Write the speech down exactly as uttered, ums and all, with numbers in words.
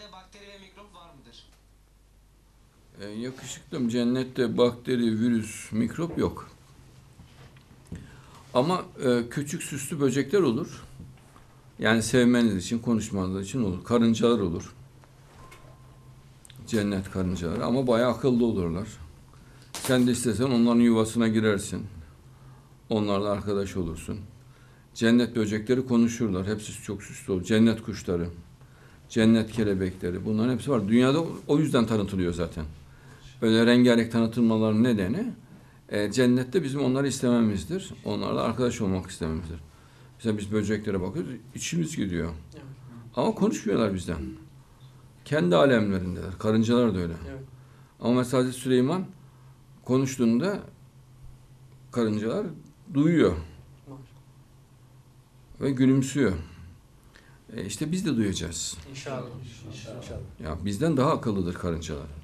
cennette bakteri ve mikrop var mıdır? E, yakışıklım, cennette bakteri, virüs, mikrop yok. Ama e, küçük süslü böcekler olur. Yani sevmeniz için, konuşmanız için olur. Karıncalar olur. Cennet karıncaları ama bayağı akıllı olurlar. Sen de istesen onların yuvasına girersin. Onlarla arkadaş olursun. Cennet böcekleri konuşurlar. Hepsi çok süslü olur. Cennet kuşları, cennet kelebekleri, bunların hepsi var. Dünyada o yüzden tanıtılıyor zaten. Öyle rengarenk tanıtılmaların nedeni e, cennette bizim onları istememizdir. Onlarla arkadaş olmak istememizdir. Mesela biz böceklere bakıyoruz, içimiz gidiyor. Evet. Ama konuşmuyorlar bizden. Kendi alemlerindeler. Karıncalar da öyle. Evet. Ama mesela Hazreti Süleyman konuştuğunda karıncalar duyuyor Var. ve gülümsüyor. E işte biz de duyacağız. İnşallah. İnşallah. Ya bizden daha akıllıdır karıncalar.